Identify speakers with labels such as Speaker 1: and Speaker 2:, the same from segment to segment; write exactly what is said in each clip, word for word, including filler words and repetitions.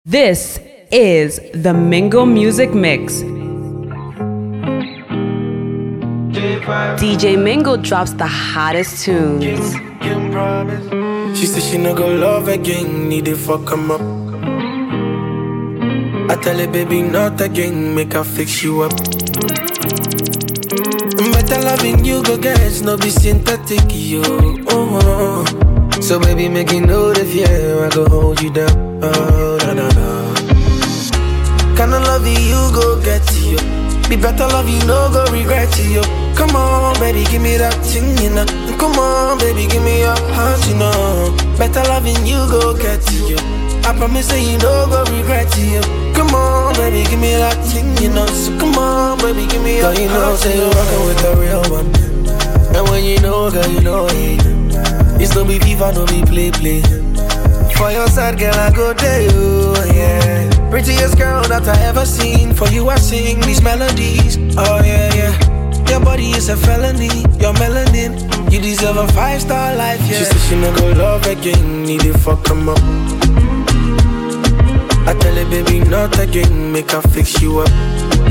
Speaker 1: This is the Mingle Music Mix. D J Mingle drops the hottest tunes.
Speaker 2: She said she no go love again, need to fuck him up. I tell her baby not again, make her fix you up. Better loving you go get, no be synthetic, yo. Oh, oh. So baby make you know the fear, I go hold you down. Oh, na na na. Kinda love you go get you. Be better love you, no go regret you. Come on, baby, give me that thing, you know. Come on, baby, give me your heart, you know. Better loving you go get you. I promise that you no go regret you. Come on, baby, give me that thing, you know. So come on, baby, give me your heart, you know. Say you're rockin' with the real one. And when you know, girl, you know it. It's no be FIFA, no be play, play. For your side, girl, I go there, you, yeah. Prettiest girl that I ever seen. For you, I sing these melodies. Oh, yeah, yeah. Your body is a felony. Your melanin. You deserve a five-star life, yeah. She said she no go love again. Need to fuck him up. I tell her, baby, not again. Make her fix you up.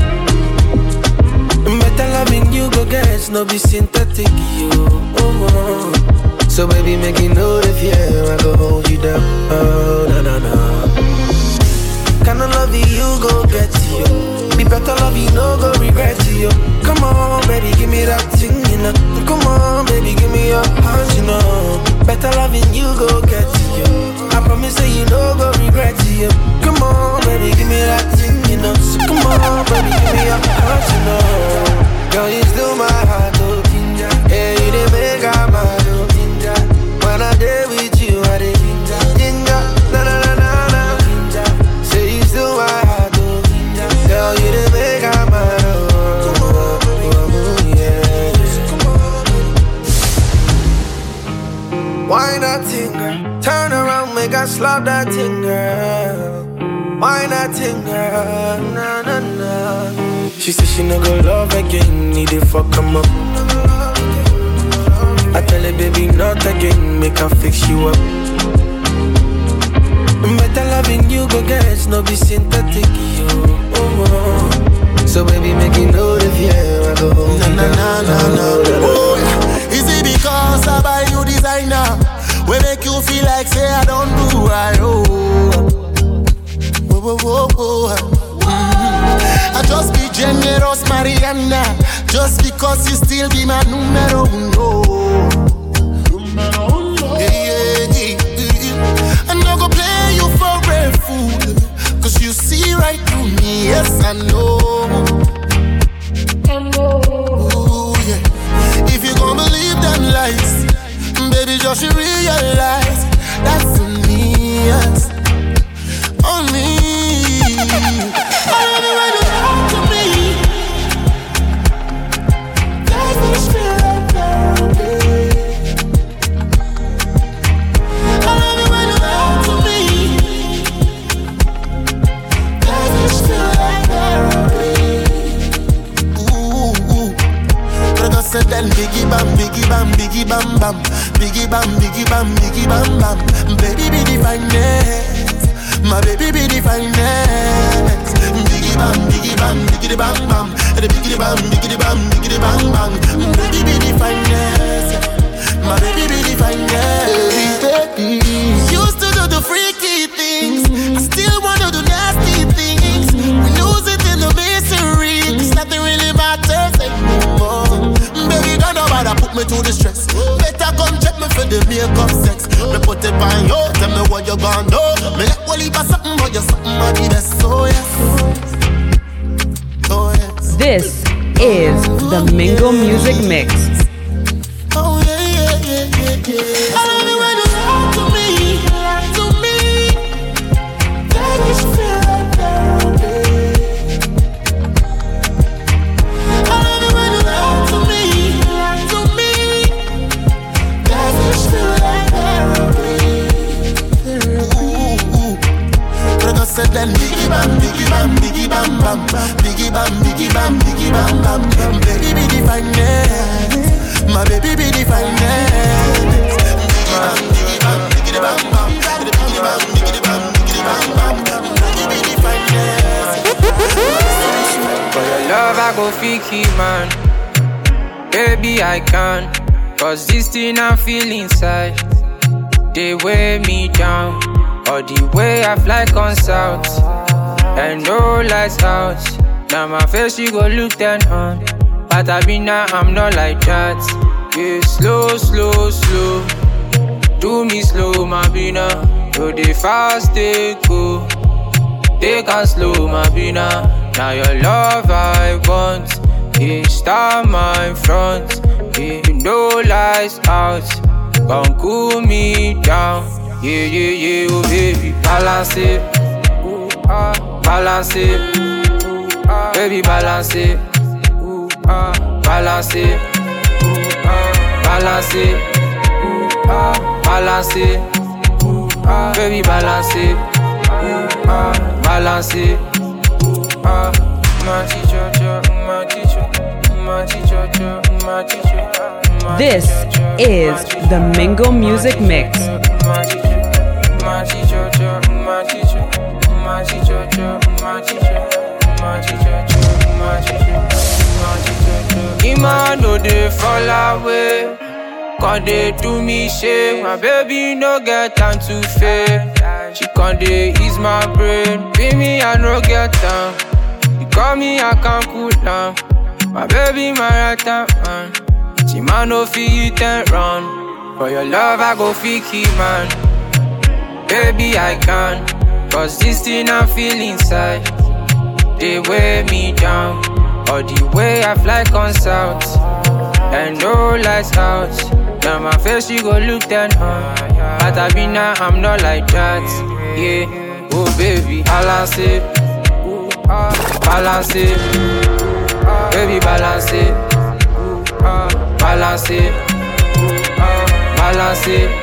Speaker 2: Better loving you go get. No be synthetic, you. Oh, oh. So baby, make you know the fear, I go hold you down. Oh, na na na. Kinda love you, go get you. Be better love you, no go regret you. Come on, baby, give me that thing, you know. Come on, baby, give me your heart, you know. Better loving you, go get you. I promise that you no go regret you. Come on, baby, give me that thing, you know. So come on, baby, give me your heart, you know. Girl, you still my heart, oh. Yeah, you didn't make out my heart. When I day with you, I did ginger, na na na na na. Say you still my heart, oh. Girl, you the make I mine, oh, yeah. Why not thing, girl? Turn around, make I slap that thing, girl. Why not thing, girl? Na na na. She said she no go love again, need to fuck him up. I tell her, baby, not again, make her fix you up. Better loving you go get, no be synthetic, you. Oh, oh. So baby, make you know the fear, I go hold you down.
Speaker 3: Na, na, na, na. Oh, yeah. Is it because I buy you designer? We make you feel like, say, I don't do right, oh. Whoa, whoa, whoa, whoa. Mm-hmm. I just be generous, Mariana. Just because you still be my numero uno. Yeah, yeah, yeah, yeah. I'm not gonna play you for a fool. Cause you see right through me, yes I know. Ooh, yeah. If you gon' believe them lies, baby, just realize that's on me, yes. On me. I love it when you talk to me. That's the spirit therapy. I love it when you talk to me. That's the spirit therapy. Ooh, ooh. Brother said then biggie bam, biggie bam, biggie bam bam, biggie bam, biggie bam, biggie bam bam. Baby be the finest, my baby be the finest. Biggie bam, biggie bam, biggie bam bam, the biggie bam, biggie bam, biggie bam bam. Baby be the finest, my baby be the finest. Baby, used to do the freaky things, I still wanna do nasty things. We lose it in the misery, 'cause nothing really matters anymore. Baby, don't know why that put me to the stress. Better come check me for the makeup sex. Me put it on you, tell me what you gon' do. Me let Wally pass something, but you're something of the best. Oh yes, oh yes.
Speaker 1: This is the Mingle Music Mix.
Speaker 3: Oh yeah, yeah, yeah, yeah, yeah. I love it when you talk to me, to me. That is feel therapy. I love it when you talk to me, to me. That is feel therapy. Ooh, ooh. Brother said then biggie bam, biggie bam, biggie bam bam, biggie bam, biggie bam, biggie bam bam. Baby be the finest, my baby be the finest. Biggie bam, biggie bam, biggie bam bam, biggie bam, biggie bam, biggie bam bam.
Speaker 4: I go fake it, man. Baby, I can. Cause this thing I feel inside, they weigh me down. Or the way I fly on south, and no lights out. Now my face you go look down on. But I be now, I'm not like that. Yeah, slow, slow, slow. Do me slow, my bina. Do the fast, they go. They can slow, my bina. Now your love I want. Yeah, start my front. Yeah, no lights out. Gon' cool me down. Yeah, yeah, yeah, oh baby. Balance it. Ooh, ah, balance it. Ooh, ah, baby, balance it. Ooh, ah, balance it. Ooh, ah, balance it. Ooh, ah, balance it. Ooh, ah, baby, balance it. Ooh, ah, balance it. Ooh, ah, my teacher, my teacher, my teacher, my teacher.
Speaker 1: This is the Mingo Music Mix.
Speaker 4: My teacher, my teacher, my teacher, my teacher, my teacher, my teacher, my teacher, my teacher. Ima no dey fall away, can dey do me shame. My baby no get time to fail. She can dey ease my brain. Be me I no get time. You call me I can't cool down. My baby my right hand man. She man no fit and run. For your love I go fake it, man. Baby I can. Cause this thing I feel inside, they weigh me down. Or the way I fly on south, and no lights out. Now my face you go look down on. But I be now I'm not like that. Yeah, oh baby, balance it. Balance it. Baby balance it. Balance it. Balance it.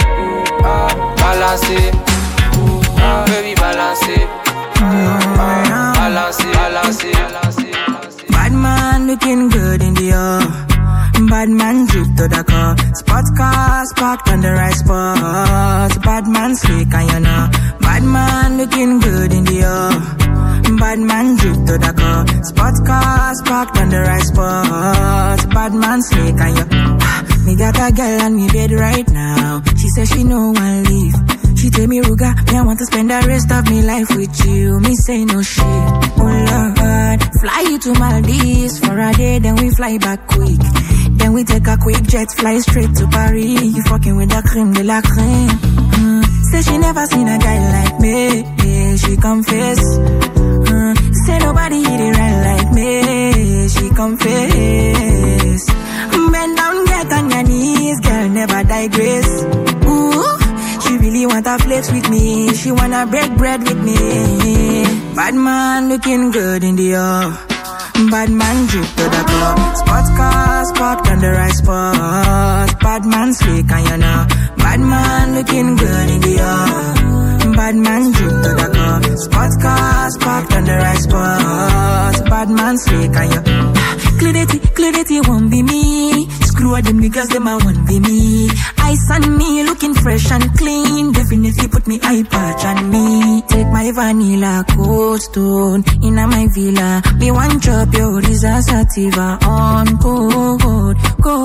Speaker 4: Balance it. Baby balance it. Balance it. Balance it.
Speaker 5: Bad man looking good in the air. Bad man drip to the car. Sports cars parked on the right spot. Bad man slick and you know. Bad man looking good in the air. Bad man drip to the car. Sports cars parked on the right spot. Bad man slick and you. Me got a girl on me bed right now. She says she no one leave. She tell me, Ruga, me I want to spend the rest of me life with you. Me say no shit. Oh Lord, fly you to Maldives for a day, then we fly back quick. Then we take a quick jet, fly straight to Paris. You fucking with the creme de la creme. Mm. Say she never seen a guy like me. Yeah, she confess. Mm. Say nobody hit it right like me. She confess. Bend down, get on your knees, girl, never digress. Ooh, she really wanna flex with me. She wanna break bread with me. Bad man looking good in the air. Bad man drip to the car. Sports cars parked on the right spot. Bad man slick and you know. Bad man looking good in the air. Bad man drip to the car. Sports cars parked on the right spot. Bad man slick and you. Clarity, clarity won't be me. Screw all them niggas, them I won't be me. Ice on me, looking fresh and clean. Definitely put me eye patch on me. Take my vanilla cold stone in my villa. Me one drop your Risa Sativa on cold,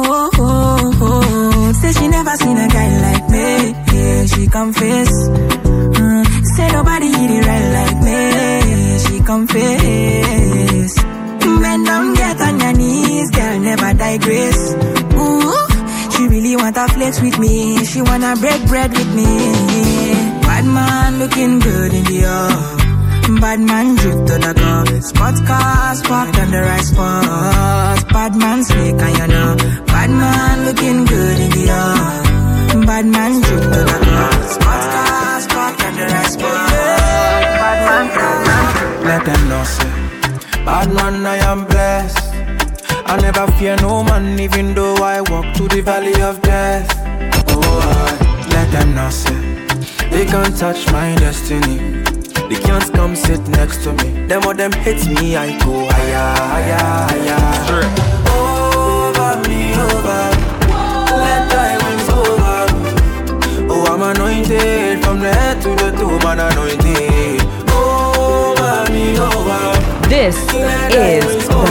Speaker 5: cold. Say she never seen a guy like me. Yeah, she confess. Mm, say nobody hit it right like me. She confess. Bend down, get on your knees, girl, never digress. Ooh, she really wanna flex with me. She wanna break bread with me. Bad man looking good in the air. Bad man drip to the car. Sports cars parked on the right spot. Bad man slick and you know. Bad man looking good in the air. Bad man drip to the car. Sports cars parked on the right spot. Bad man, bad man.
Speaker 2: Let them know say bad man, I am blessed. I never fear no man, even though I walk through the valley of death. Oh, I let them know say they can't touch my destiny. They can't come sit next to me. Them or them hits me, I go higher, higher, higher. Over me, over. Let thy wings over. Oh, I'm anointed from the head to the toe, man anointed. Over me, over.
Speaker 1: This is the Mingo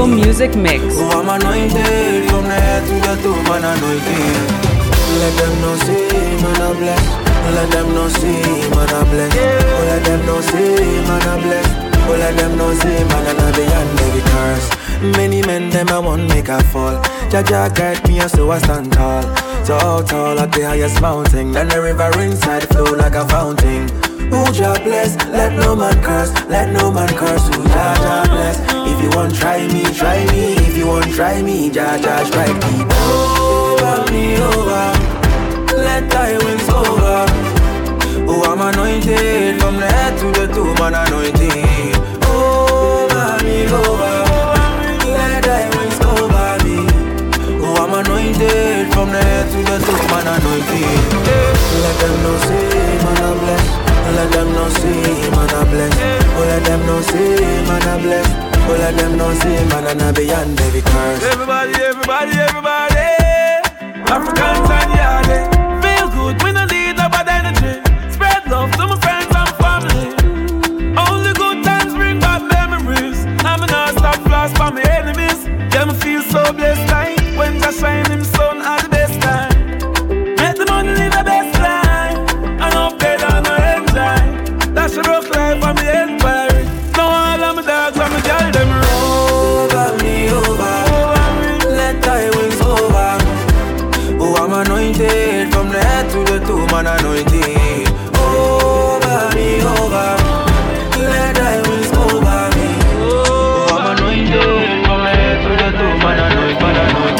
Speaker 1: Mango Music Mix.
Speaker 2: Oh, I'm anointed from the head to the toe, man anointed. Let them know say, man I bless. Let them know say, man I bless. Oh, let them know say, man I bless. Oh, let them know say, man I beyond every curse. Many men them I want make a fall. Jaja guide me and so I stand tall. So tall at the highest mountain. Then the river inside flow like a fountain. Who Jah bless, let no man curse. Let no man curse, who Jah Jah bless. If you want try me, try me. If you want try me, Jah Jah strike me. Over me, over. Let thy wings over. Oh, I'm anointed from the head to the toe, man anointed. Over me, over. Let thy wings over me. Oh, I'm anointed from the head to the toe, man anointed. Let them know say, man I bless. Let them know say, man I bless. Oh, let them know say, man I bless. Oh, let them know say, man I beyond every curse.
Speaker 6: Everybody, everybody, everybody. Africans and Yardie. Feel good, we don't need no bad energy. Spread love to my friends and family. Only good times bring back memories. I'm not stop flash for my enemies. Yeah, me feel so blessed like when just shine him sun at the best time. Make the money live the best life. And up there and I enjoy. That's a rough life for me empire. Now all of my dogs and my girl them
Speaker 2: over me, over. Let thy wings over. Oh, I'm anointed from the head to the toe, man anointed. Over me, over. Let thy wings over me. Oh, I'm anointed from the head to the toe, man anointed, man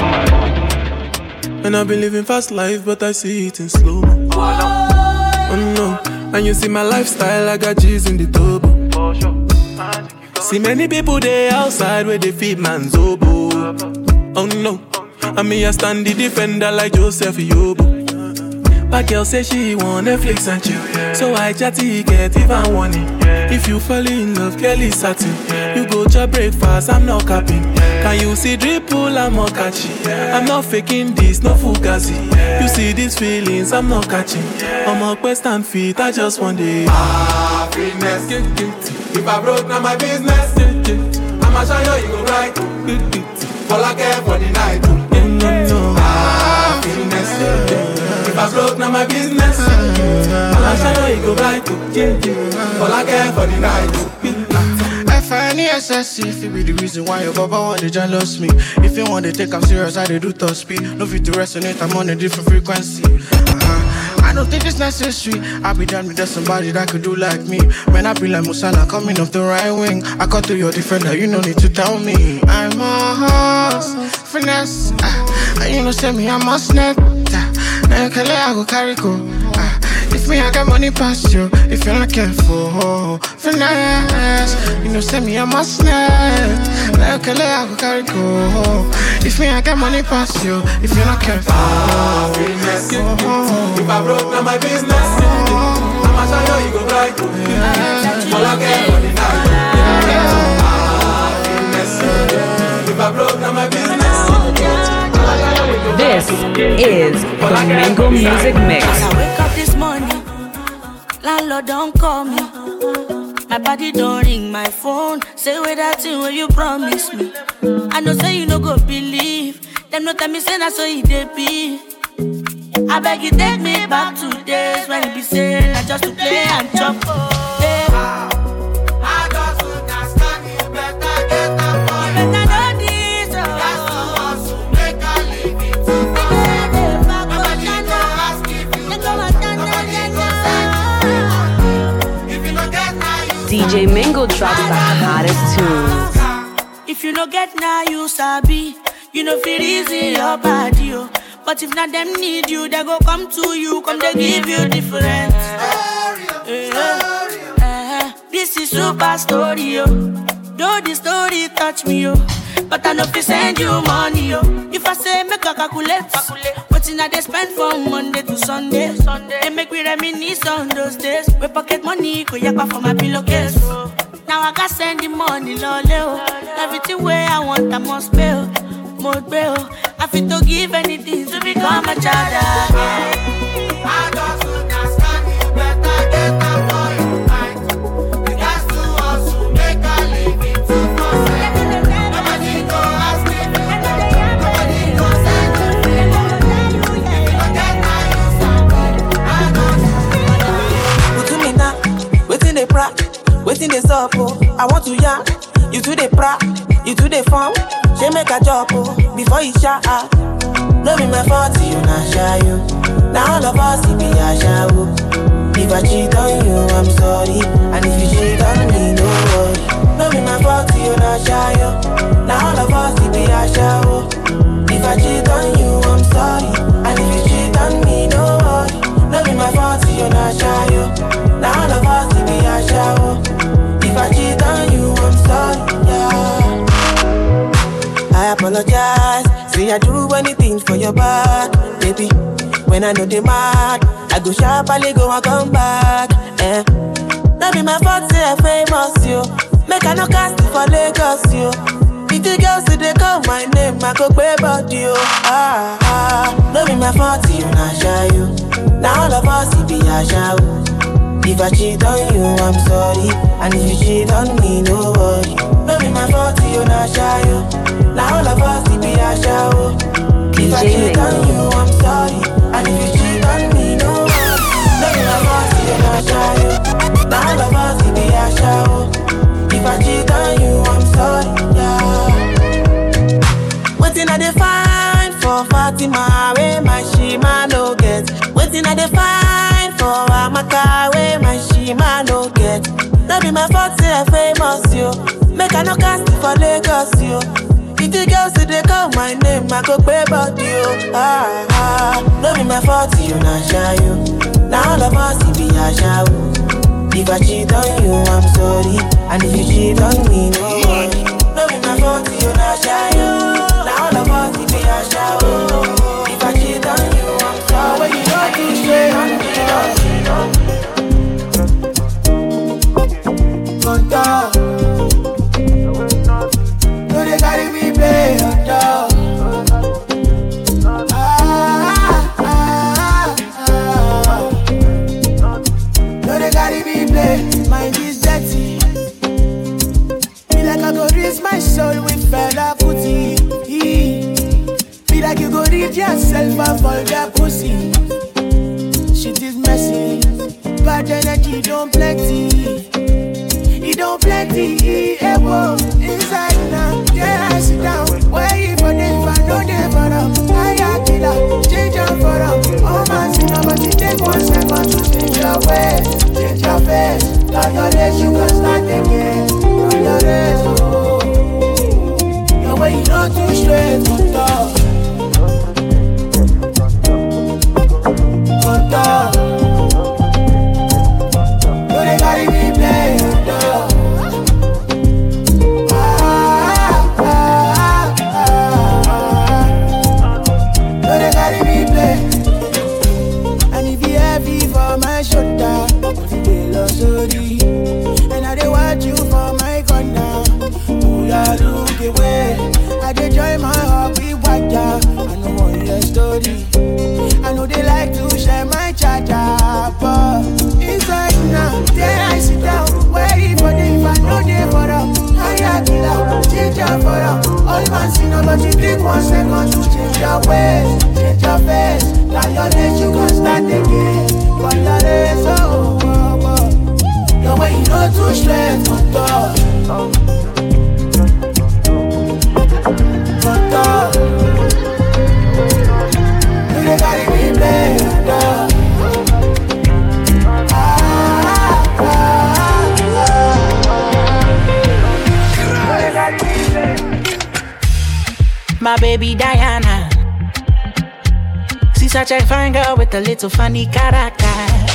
Speaker 2: anointed.
Speaker 6: And I've been living fast life, but I see it in slow. Oh no, and you see my lifestyle, I got G's in the turbo. See many people there outside where they feed man's oboe. Oh no, and me I stand the defender like Joseph Yobo. But girl say she want Netflix and chill, so I chatty get even warning. If you fall in love, Kelly satin. You go to breakfast, I'm not capping. Can you see dripple, I'm not catching. I'm not faking this, no fugazi. You see these feelings, I'm not catching. I'm a quest and feet, I just want it.
Speaker 7: Ah, fitness. If I broke, now my business. I'ma show you, you go right. All I care for the night. Ah, fitness. If I broke, now my business. I'ma show you, you go right. All I care for the night.
Speaker 3: F I N E S S C, if it be the reason why your baba want to jealous me. If you want to take I'm serious, I do top speed. No fit to resonate, I'm on a different frequency. Uh-huh. I don't think it's necessary. I'll be done with just somebody that could do like me. When I be like Musala coming off the right wing, I cut to your defender, you no need to tell me. I'm a horse, finesse. Uh, and you know, say me, I'm a snap. Uh, now you can let I go carry go. Uh, If me, I got money past you. If you're not careful, finesse. You know, send me a must net. Like a lay, I go carry go. If me, I got money past you. If you're not careful,
Speaker 7: ah, finesse. Oh. If I broke, now my business. Oh. I'ma show you, you go right. All I get on the night. Ah, finesse. If I broke, now my business.
Speaker 1: This is the Mango Music Mix.
Speaker 8: I wake up this morning, landlord don't call me. My body don't ring my phone. Say where that thing where you promise me. I know say you no go believe. Them no tell me say that's so it dey be. I beg you take me back to days when you be saying I just to play and chop. Hey.
Speaker 7: I just would not stand it, better get up for you.
Speaker 8: Better know this, oh.
Speaker 7: That's to hustle, make a living.
Speaker 1: D J Mango drops the hottest tunes.
Speaker 8: If you no get now, you sabi. You know feel easy your body, oh. But if not them need you, they go come to you, come they give you different. Uh, uh, this is super story, oh. Though the story touch me, oh. But I know if send you money, oh. If I say make a calculate, what's in that they spend from Monday to Sunday, Sunday. They make me reminisce on those days. We pocket money, go yakpa for my pillowcase, oh. Now I got send the money, lole, oh. Everything where I want, I must pay, oh. Mode oh. I feel to give anything to become a child again.
Speaker 7: I just would not stand it, better get up for your mind. You got to hustle, make a living to myself. Nobody go
Speaker 5: waiting this up, oh. I want to yarn, you to the pra, you to the farm. She make a job, oh, before you shot out. No be my fault, you not shy you. Now all of us, it be a shower. If I cheat on you, I'm sorry. And if you cheat on me, no worry. No be my fault, you not shy you. Now all of us, it be a shower. If I cheat on you, I'm sorry. And if you cheat on me, no worry. No be my fault, you not shy you. Now all of us, it be a shower. If I cheat on you, I'm sorry, yeah. I apologize, say I do anything for your back, baby. When I know they mad, I go sharply go and come back, eh. That be my fault, say I famous, yo. Make I no cast it for Lagos, yo. If the girls say they call my name, I go pay body, yo. Ah, ah, that be my fault, you not shy, yo. Now all of us, it be a shower. If I cheat on you, I'm sorry. And if you cheat on me, no worry. No be my fault, you not shy, yo. Now all of us, it be a shower. If I cheat on you, I'm sorry. And if you cheat on me, no worry. No be my fault, you not shy, yo. Now all of us, it be a shower. If I cheat on you, I'm sorry, yeah. Waiting at the fine for Fatima, where my shima no get. Waiting at the fine for Amaka, where my shima no get. That be my fault, say I famous, yo. Make I no cast it for Lagos, yo. If the girls say they call my name, I go pay body, yo. Ah, ah, no be my fault, you not shy, yo. Now all of us, it be a shower. If I cheat on you, I'm sorry. And if you cheat on me, no worry. No be my fault, you not shy, yo. Now all of us, it be a shower. If I cheat on you, I'm sorry. When you don't do straight, on top. No, they carry me play on top. Ah, ah, ah. No, they carry me play. Mind is dirty. Be like I go raise my soul with fella putty. Be like you go read yourself and fall that pussy. Shit is messy. Bad energy don't plenty. It don't plenty, eh, whoa. Inside now, yeah, I sit down. Wait for them, if I know them for them. I am killer, change your for them. Oh man, see now, but you take one second to change your ways, change your face. Turn your legs, you can start again. Turn your legs, oh. Your way, you know too straight, on top. On top. No, they carry me play, on top. My shoulder, and I dey watch you for my corner. Pull ya look away. I dey join my heart with water. I know one your story. I know they like to share my charger, but inside now, there I sit down, waiting for them. If I know they for them, I am killer, change your for them. All man see now, but you take one second to change your ways, change your face. Now your legs, you can start again. But your legs, oh, oh, oh. Your way, you know too straight, on top. On top. You dey carry me play, on top. Ah, ah, ah.
Speaker 8: My baby Diana, she's such a fine girl with a little funny character.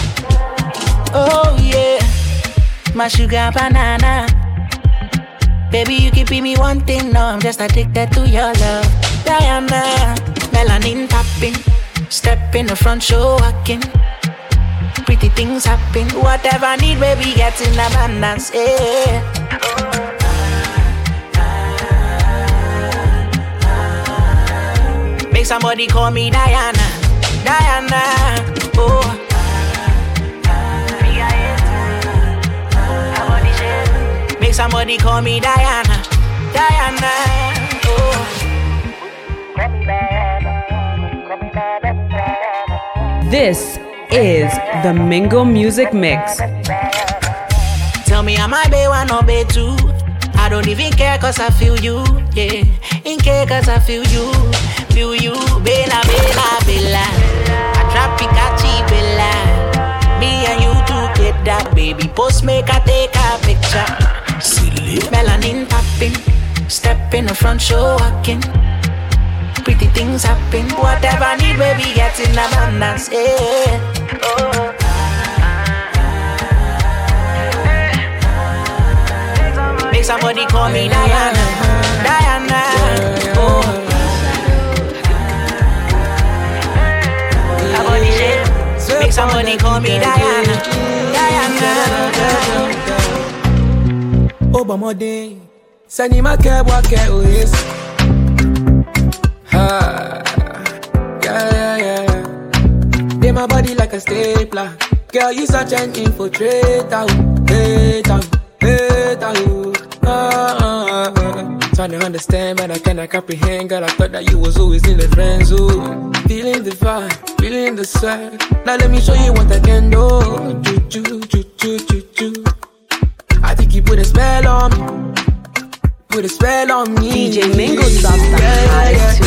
Speaker 8: Oh yeah, my sugar banana. Baby, you keep me one thing, no, I'm just addicted to your love. Diana, melanin tapping, step in the front, show walking. Pretty things happen, whatever I need, baby, get in abundance, yeah. Make somebody call me Diana, Diana, oh. Make somebody call me Diana, Diana, oh.
Speaker 1: This is the Mingo Music Mix.
Speaker 8: Tell
Speaker 5: know me, I'm my bae one, no bae two. I don't even care cause I feel you, yeah. In care cause I feel you, feel you. Bella, bella, bella. I trap Pikachu, bella. Me and you together, baby. Post make I take a picture. Silly. Melanin popping, step in the front, show walking. Pretty things happen. Whatever I need, baby, get in abundance, yeah. Oh. Make somebody call me Diana, Diana. Oh. Somebody shake. Make somebody call me Diana, Diana.
Speaker 9: Obama day, send my cab, what can we? Ha, yeah, yeah, yeah. They my body like a stapler. Girl, you such an infiltrator. Hater, hater. Uh, uh, uh. Trying to understand, but I cannot comprehend. Girl, I thought that you was always in the friend zone. Feeling the vibe, feeling the sweat. Now let me show you what I can do. Choo, choo, choo, choo, choo, choo. I think you put a spell on me. Put a spell on me.
Speaker 1: D J Mingo drops the hottest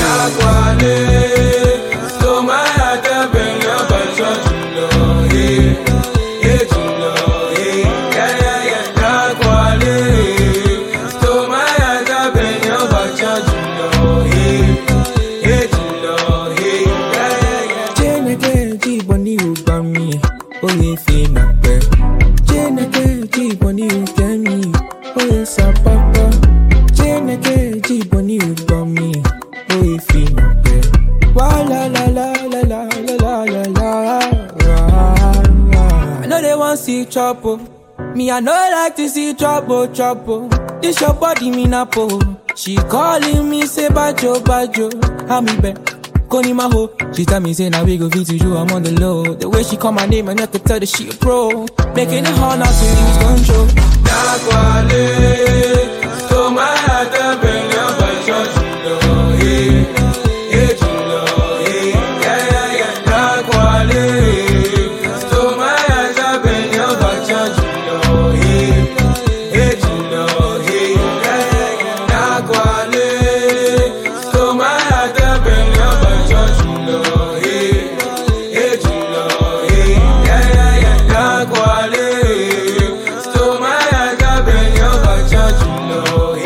Speaker 9: tune. So my heart can bring your passion to know, yeah, yeah, to know, yeah, yeah, yeah, yeah. Nakwale. So my heart can bring your passion to know, yeah, yeah, to know, yeah, yeah, yeah. Jeneke jiboni ubami, oye fina pe. Jeneke jiboni ukemi, oye sapapa. Jeneke jiboni ubami, oye fina pe. Wa la la la la la la la la la. I know they want see trouble. Me I know like to see trouble, trouble. This your body me na po. She calling me say bajo bajo. How me bet? Koni maho. She tell me say now we go fit to you. I'm on the low. The way she call my name and I could tell that she a pro. Making it hard not to lose control. Nakwale. So my heart and bring your passion to know, yeah, yeah, to know, yeah, yeah, yeah, yeah. Nakwale. So my heart and bring your passion to know, yeah, yeah, to know, yeah, yeah, yeah. Nakwale. So my heart and bring your passion to know, yeah, yeah, to know, yeah, yeah, yeah, yeah. Nakwale. So my heart and bring your passion to know.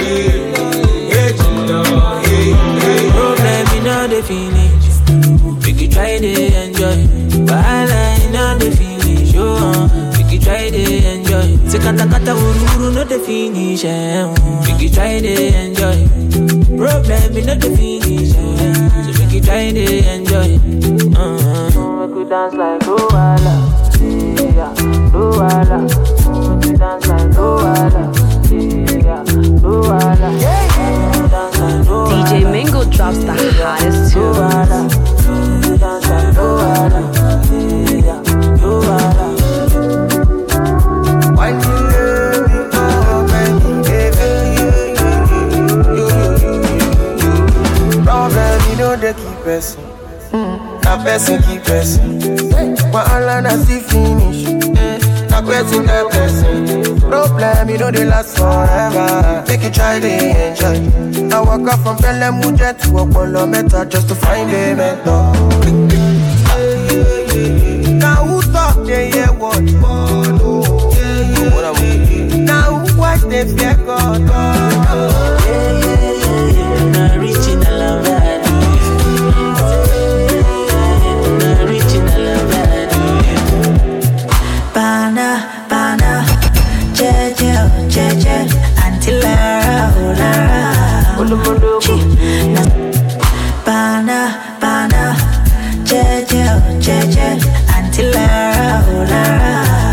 Speaker 9: Finish. We could try to enjoy. While I know the finish, oh, we could try to enjoy. Sekata kata uru no the finish, eh. We could try to enjoy. Problem is not the finish, eh. So we could try to enjoy. Uh-huh. We could dance like Luala, yeah, Luala. We could dance like Luala, yeah, Luala.
Speaker 1: D J Mingo drops the hottest tunes.
Speaker 2: Problem, you know they keep pressing. That person keep pressing. But all I see finish. That person keep pressing. Problem, you know they last forever. Make you try to enjoy. I walk up from Belle Moujet to Apollo Meta just to find a mentor. Now who talk they hear what? Now who watch they fear God?
Speaker 5: Not reaching a love. Not reaching a love. Bana, bana, jeje, jeje, until Lara, Lara. Bana, bana, jeje, jeje, until Lara, Lara.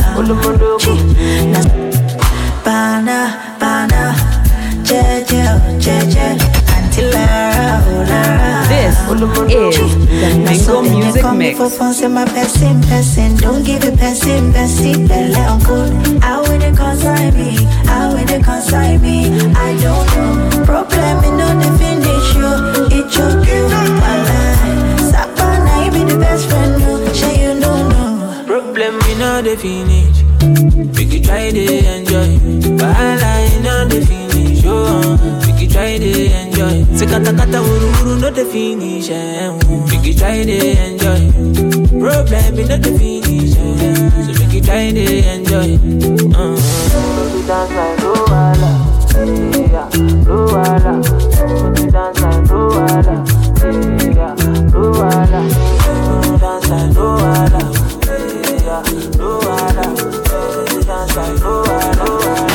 Speaker 5: Bana, bana, jeje, jeje, until Lara, Lara.
Speaker 1: This is the Mingo Music Mix.
Speaker 5: My person, person, don't give it person, person, belly on good. I will they consign me, I will they consign me. I don't know, problem in no finish you. It choke you, my life. Sapana, you be the best friend, no, sure you don't know. Problem in no finish. We could try to enjoy. kata kata uru uru no the finish. Make you try to enjoy. Problem is not the finish. So make you try to enjoy. Uh. Dance like Luala, yeah, Luala. Dance like Luala, yeah, Luala. Dance like Luala, yeah, Luala. Dance like Luala.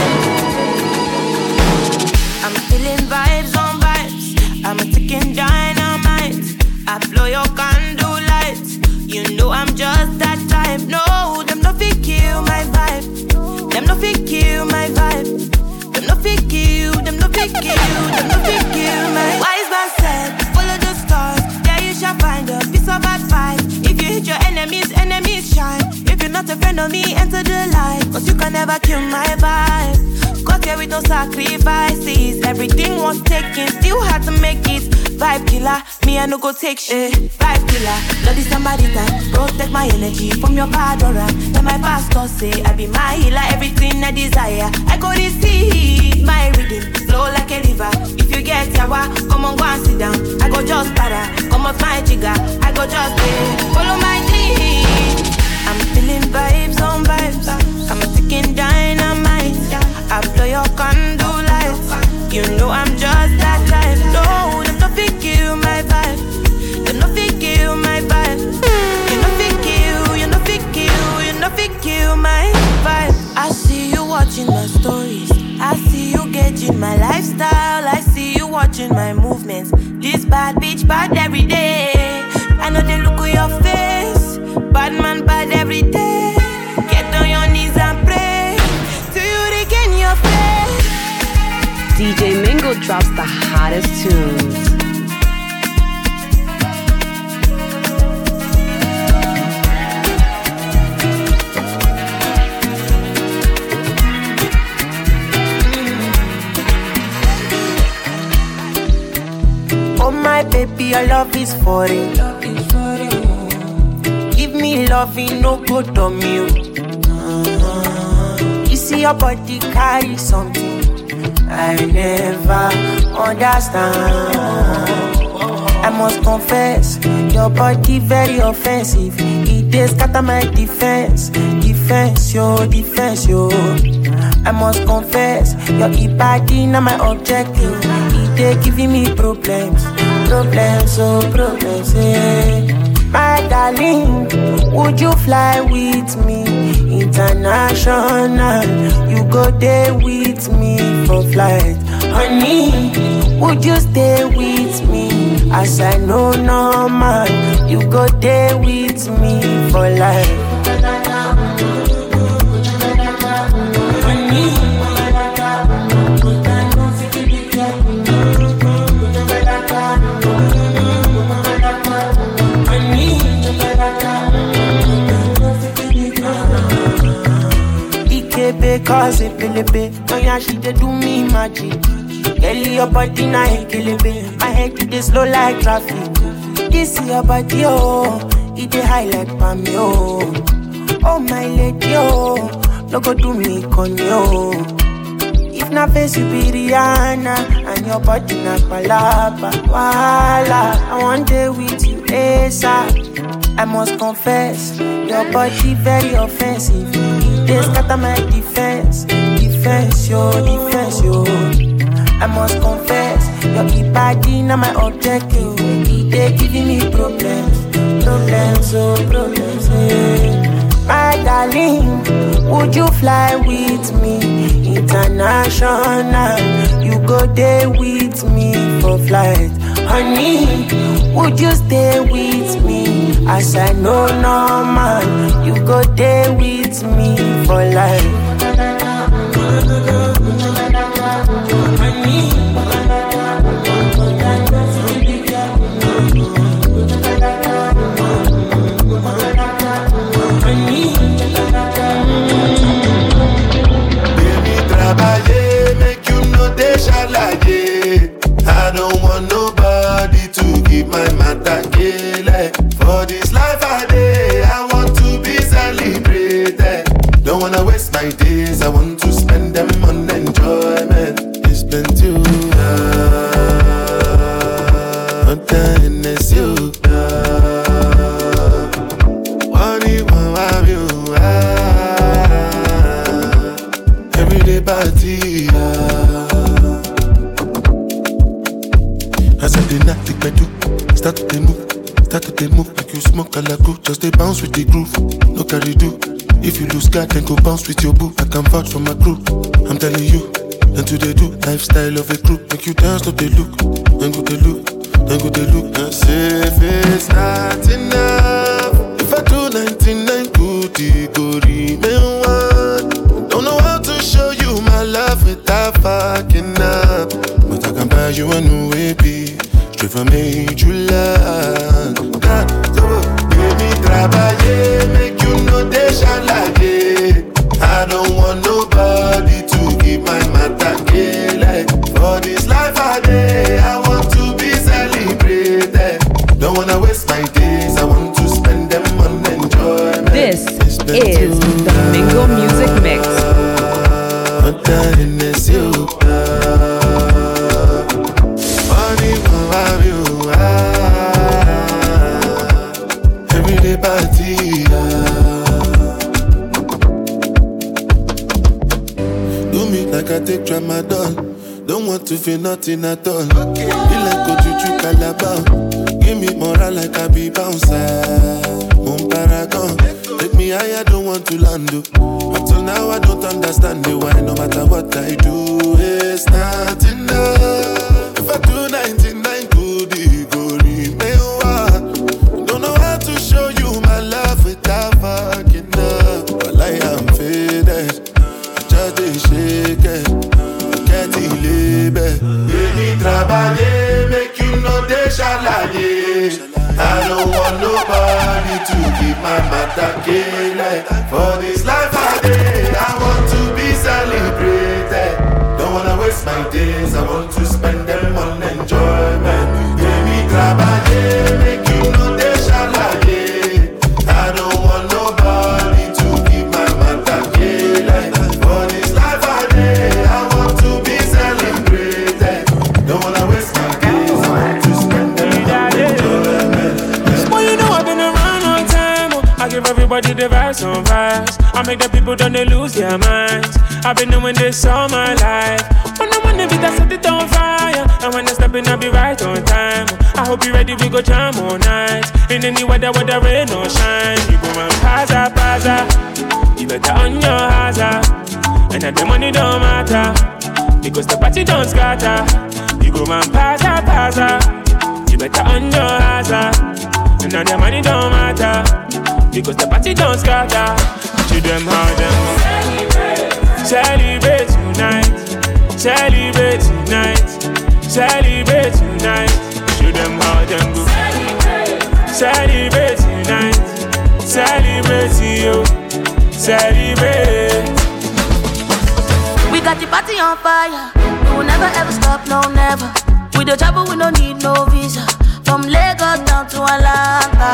Speaker 8: I'm feeling vibes on vibes. I'm a ticking dynamite. I blow your candle lights. You know I'm just that type. No, them no fit kill my vibe. Them no fit kill my vibe. Them no fit kill. Them no fit kill. Them no fit kill my. Wise man said, follow the stars. There you shall find a piece of advice. If you hit your enemies, enemies shine. If you're not a friend of me, enter the light. Cause you can never kill my vibe. Got here with no sacrifices. Everything was taken, still had to make it. Vibe killer, me I no go take shit. Vibe killer, bloody somebody time. Protect my energy from your bad aura. Then my pastor say I be my healer. Everything I desire, I go receive. My rhythm flow like a river. If you get yawa, come on go and sit down. I go just para, come off my jigger. I go just pay, follow my dream. I'm feeling vibes on vibes. I'm a ticking dynamite. I blow your candle lights. You know I'm just that type. No, them no fit kill my vibe. Them no fit kill my vibe. You no fit kill, you no fit kill, you no fit kill my vibe. I see you watching my stories. I see you gauging my lifestyle. I see you watching my movements. This bad bitch bad every day. I know they look at your face. Bad man bad every day. Get on your knees and pray till you regain your faith.
Speaker 1: D J Mingo drops the hottest tunes.
Speaker 8: Oh my baby, your love is foreign. Give me loving, no good on you. You see your body carry something I never understand. I must confess, your body very offensive. It is scatter my defense, defense, yo, defense, yo. I must confess, your body not my objective. It is giving me problems, problems, oh problems, yeah. My darling, would you fly with me international? You go there with me for flight. Honey, would you stay with me? As I know no man, you go there with me for life. Honey, because it Philippe, oh yeah, she dey do me magic. Girl, your body na ekelepe, my head it dey slow like traffic. This your body, oh, it dey high like palm, oh. Oh my lady, oh, no go do me conyo. If na face you be Rihanna, and your body na palapa, wala. I want day with you, ASAP. I must confess, your body very offensive. They scatter my defense, defense, yo, defense, yo. I must confess, your body not my objective. They giving me problems, problems, oh, problems, yeah. My darling, would you fly with me international? You go there with me for flight. Honey, would you stay with me? As I know no man, you go there with me for life. Honey,
Speaker 3: baby, trabalhei, make you no deixa like. I don't want nobody to give my matter kele. For this life I day, I want to be celebrated. Don't wanna waste my days, I want to spend them on enjoy. As I did not think I do, start to the move, start to the move like you smoke a la group. Just they bounce with the groove, no carry do. If you lose God, then go bounce with your boo. I can vouch for my crew, I'm telling you. And to they do, lifestyle of a group. Make you dance, no they look, then go they look, then go they look. And say if it's not enough, if I do ninety-nine good, it go remain one. Don't know how to show you my love without fucking up. But I can buy you a new A P, straight from major land. God, so baby, trabaye, make you know they shall like it. I don't want nobody to give my matter like. For this life I day, I want to be celebrated. Don't wanna waste my days, I want to spend them on enjoyment.
Speaker 1: This is the Mingo Music Mix.
Speaker 3: Everyday party. Like I take tramadol, don't want to feel nothing at all. Okay. You like go juju calabar, give me moral like I be bouncer. Mon paragon, take me higher, don't want to land. Up till now I don't understand the why. No matter what I do, it's not enough. If I do ninety-nine good, it go remain one. Don't know how to show you my love without fucking up. But I am faded. They shake it, get it label. Baby, trabaye, make you know they shall lie. I don't want nobody to keep my matter like. For this life I day, I want to be celebrated. Don't wanna waste my days, I want to spend them on enjoyment. Baby, trabaye, make you know they shall lie. I don't want nobody to keep my matter like. For this life I day, I want to be celebrated. Don't wanna waste my days, I want to spend them on enjoyment.
Speaker 9: Well, you know I've been around all time. I give everybody the vibes on vibes. I make the people don't they lose their minds. I've been doing this all my life. When I'm on the beat, I set it on fire. And when I step in, I'll be right on time. I hope you ready, we go jam all night. In any weather, whether rain or shine. You go and paza, paza. You better on your hazard. And that the money don't matter, because the party don't scatter. You go and paza, paza. You better on your hazard. And now the money don't matter, because the party don't scatter. To them how them celebrate tonight, celebrate tonight, celebrate tonight. To them how them go celebrate tonight, celebrate you, celebrate.
Speaker 8: We got the party on fire. We will never ever stop, no never. With the travel we don't need no visa. From Lagos down to Atlanta.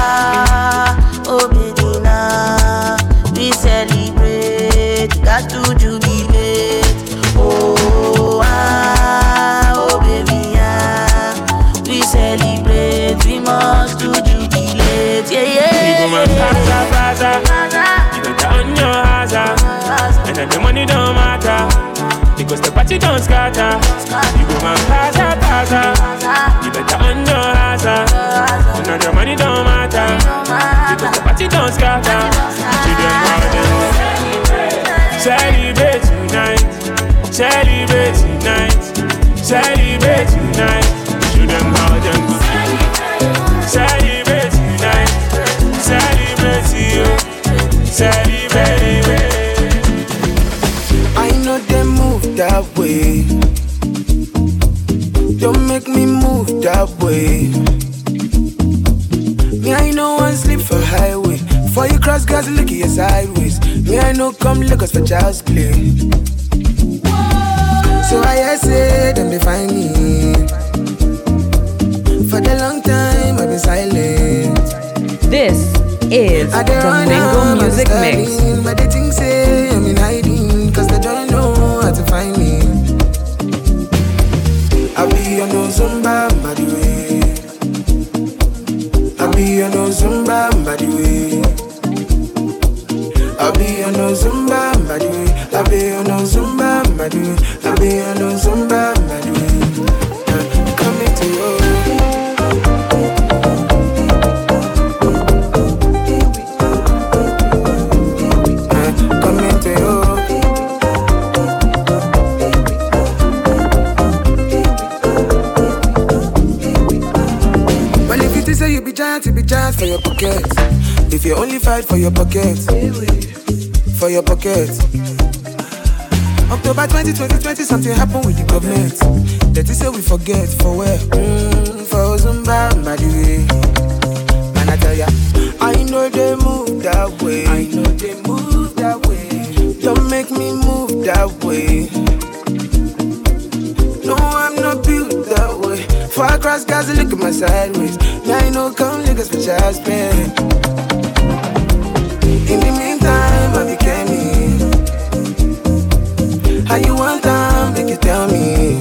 Speaker 8: Oh baby now, we celebrate. Got to jubilate. Oh ah, oh baby ah, we celebrate. We must to jubilate. Yeah yeah.
Speaker 9: You go and paza, paza. You better on your hazard. And then the money don't matter, because the party don't scatter. You go and paza, paza. You better on your hazard. And then the money don't matter, because the party don't scatter. You them how them celebrate tonight, celebrate tonight, celebrate tonight. You them how them celebrate tonight, celebrate you, celebrate.
Speaker 2: I know they move that way. Don't make me move that way. Me, I know one sleep for highway. Before you cross, guys, look at your sideways. Me, I know come look us for child's play. So I say, them they find me. For the long time, I've been silent.
Speaker 1: This is the Mingo Music Mix.
Speaker 2: But they think say I'm in hiding, cause they don't know how to find me. I be on no Zumba, by the way. I be on no Zumba, by the way. I be on no Zumba, by the way. I be on no Zumba, by the way. way. I be on no Zumba, by the way. Coming to you. Coming to you. Well, if you say you be giant, you be giant for your pockets. If you only fight for your pockets, for your pockets. October twenty twenty, twenty something happened with the government. That is say we forget for where? Mm, for Zumba, by the way. Man, I tell ya, I know they move that way. I know they move that way. Don't make me move that way. No, I'm not built that way. Far across guys, look at my sideways. Now I know come niggas for child's pain. In the meantime, I became me. How you want time, make you tell me.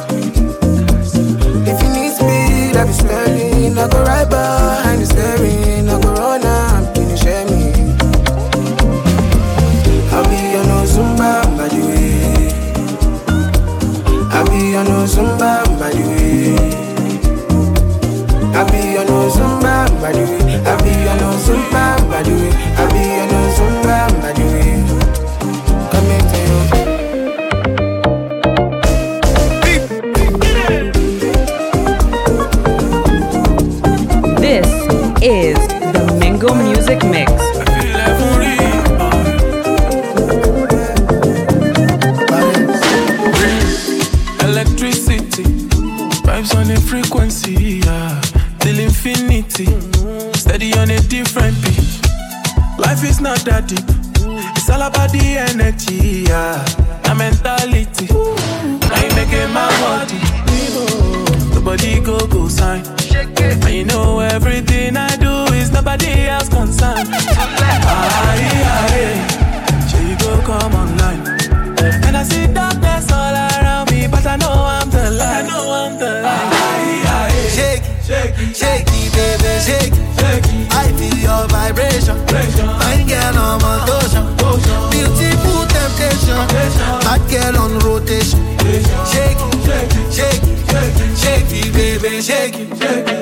Speaker 2: If you need speed, I be slurring. I go right behind the steering. I go run up, can you share me? I'll be on no Zumba, by the way. I'll be on no Zumba, by the way. I'll be on no Zumba, by the way. I'll be on no Zumba, by the way. I'll be on no Zumba, by the way. Coming to you.
Speaker 1: This is the Mingo Music Mix.
Speaker 6: Electricity, vibes on a frequency, yeah. Till infinity, steady on a different beat. Life is not that deep, it's all about the energy, yeah. The mentality, I ain't making my body. The body go go sign. And you know everything I do is nobody else concerned. Ah, yeah, yeah. Sure you go come online. And I see darkness all around me, but I know I'm the light. I know I'm the light. Ah, yeah, yeah.
Speaker 3: Shake, shake, shake it, baby, shake it. I feel your vibration. Fine girl on motion. Beautiful temptation. Bad girl on rotation. Shake it, shake it, shake it, baby, shake it.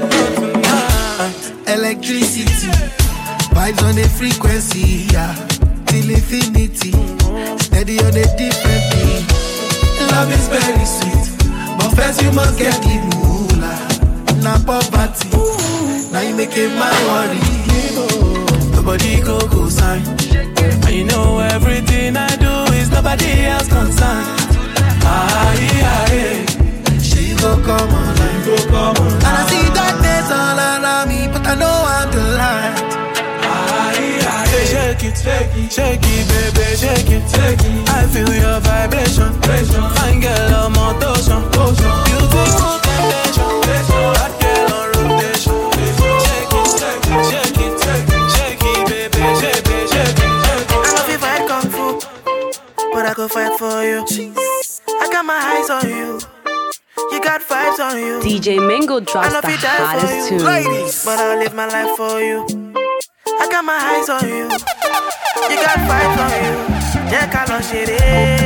Speaker 3: Electricity, vibes on a frequency, yeah. Till infinity, steady on a different beat. Love is very sweet, but first you must get the moolah. Now poverty, now you make it my worry.
Speaker 6: Nobody go go sign. And you know everything I do is nobody else concerned. Ah, yeah, yeah.
Speaker 3: She go come online, go come online. And I see darkness all around me, but I know I'm the light.
Speaker 6: Ah, yeah, yeah. Shake it, shake it, shake it, baby, shake it, shake it. I feel your vibration, fine girl on motion, beautiful temptation, hot girl on rotation. Shake it, shake it, shake it, shake it, baby, shake it, shake it.
Speaker 8: I love you fight kung fu, but I go fight for you. I got my eyes on you. You got vibes on you.
Speaker 1: D J Mingo drops the hottest tunes.
Speaker 8: Ladies, but I'll live my life for you. I got my eyes on you. You got vibes on you. Yeah, Carlos Shitty.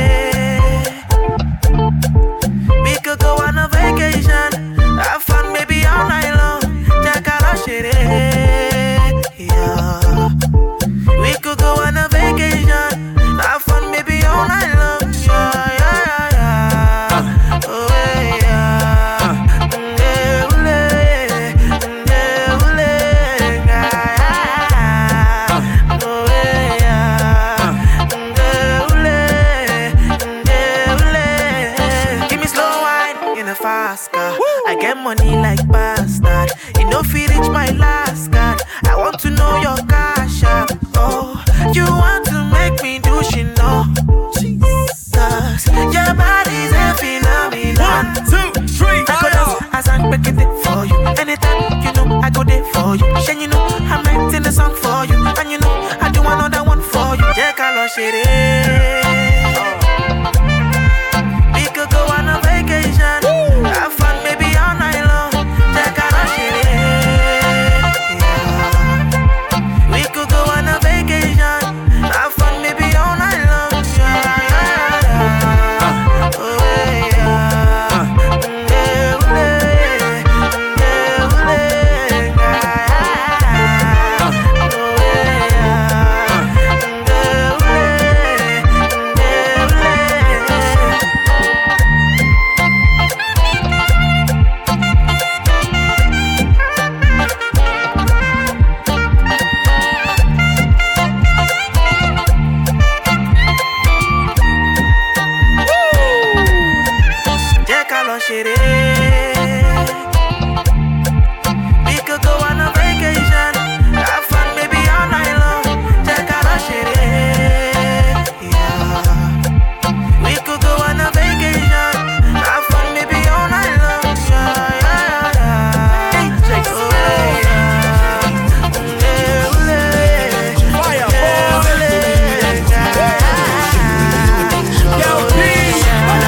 Speaker 8: We could go on a vacation, have fun maybe all night long. Yeah, Carlos Shitty. Yeah. We could go on a vacation, have fun maybe all night long. Yeah, yeah, yeah, yeah. Oh, yeah. I get money like bastard. You know if you reach my last card, I want to know your cash app. Oh, you want to make me do she know? Jesus, your body's a phenomenon.
Speaker 6: One, two, three,
Speaker 8: I go down as I'm breaking it for you. Anytime you know I go there for you. Then you know I'm writing a song for you, and you know I do another one for you. Yeah, Carlos Shitty. We could go on a vacation. Have fun maybe all night long. Take a rush it. Yeah. We could go on a vacation. Have fun maybe all night long. Yeah, yeah, yeah. Oh,
Speaker 5: lọ ṣeré. We could go on a vacation, have fun baby all night long. Jẹ́ ká lọ ṣeré. Yeah. We could go on a vacation, have fun baby all night long. Yeah, yeah, yeah. Oh, yeah. Ule, ule. Fire, ule, yeah. Yo, please.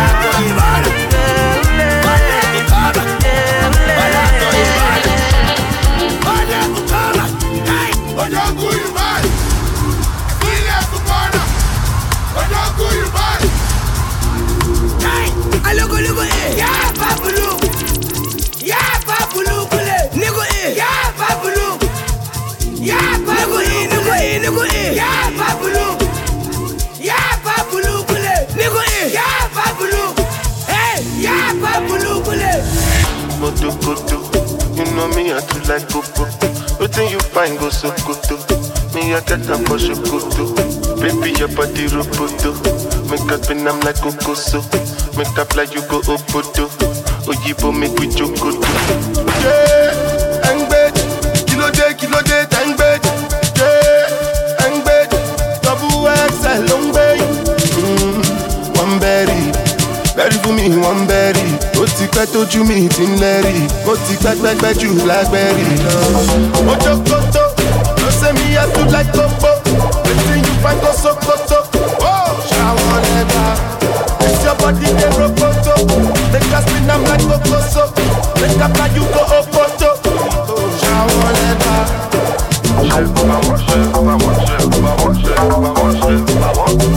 Speaker 10: You know me, I do like popo. Everything you find go so good. Me, I get up for shokoto. Baby, your body roboto. Make up and I'm like kokoso. Make up like you go opoto. Oyibo make we chokoto. Yeah, and bed. Kilo day, kilo day, tang bed. Yeah, and bed. Double X L long bed. Mm, one berry. Berry for me, one berry. Ó ti pẹ́ tójú mi ti ń lẹ́rì. Mo ti pẹ́pẹ́pẹ́ jù lágbẹ́rì lọ. Mo jókòtò, ló ṣe mi yẹ tún láì gbogbo. Wetin you find go sokoto? Ṣàwọn lẹ́gbà. It's your body dey rokoto. Make us spin am like kokoso. Make up like you go opoto. Ṣàwọn lẹ́gbà. Ṣé bá wọ́n ṣe, bá wọ́n ṣe, bá wọ́n ṣe, bá wọ́n ṣe, bá wọ́n ṣe.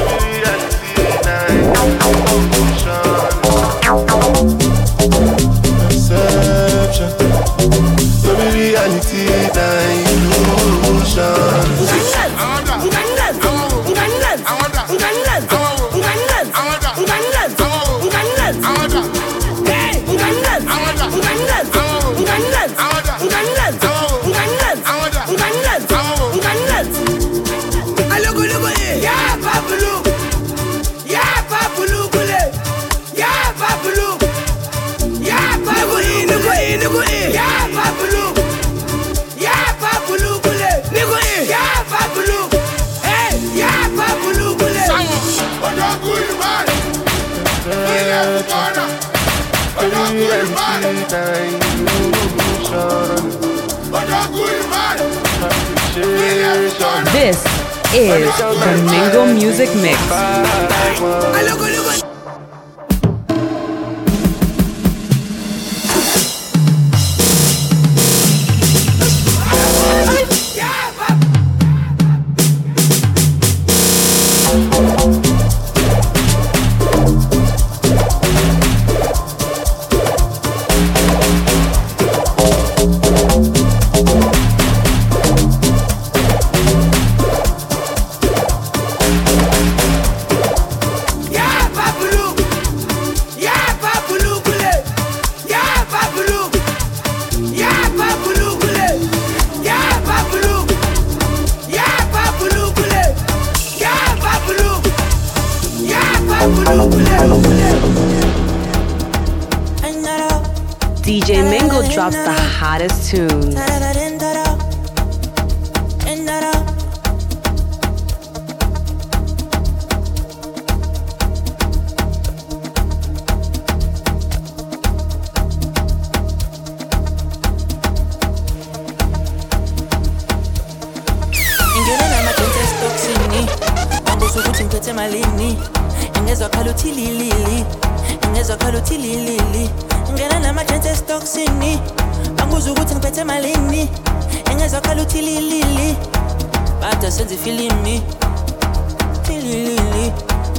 Speaker 10: Perception, baby, reality, illusion.
Speaker 1: This is the Mingo Music Mix. D J Mingo drops the hottest tunes.
Speaker 5: Ngena nama-chances toxini anguze ukuthi ngiphethe malini engezwakhala uthi lilili bada senze ifilimi filili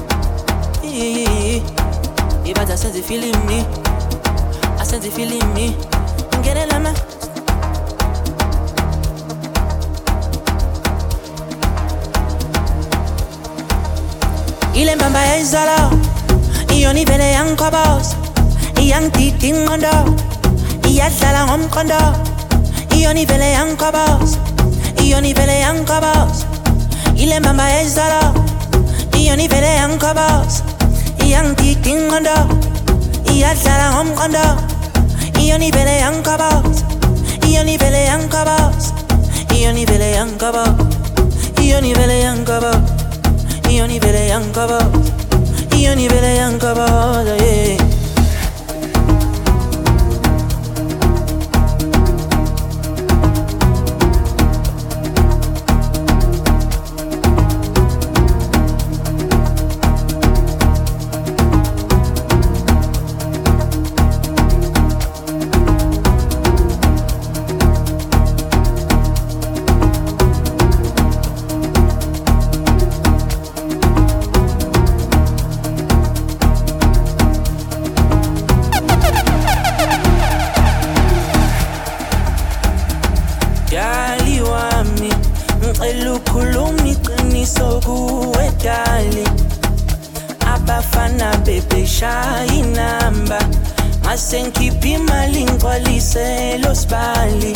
Speaker 5: ibada senze ifilimi asenze ifilimi ngena nama ile mbamba ya izala iyoni vele yankobos iyangidida ingqondo iyadlala ngomqondo iyoni vele yankobos iyoni vele yankobos ile mbamba ya izala iyoni vele yankobos iyangidida ingqondo iyadlala ngomqondo iyona ivele yangiqoboza iyona ivele yangiqoboza iyona ivele yangiqoboza iyona ivele yangiqoboza iyona ivele yangiqoboza iyona ivele yangiqoboza yeah.
Speaker 11: Sengikhipha imali ngigcwalise lo sibali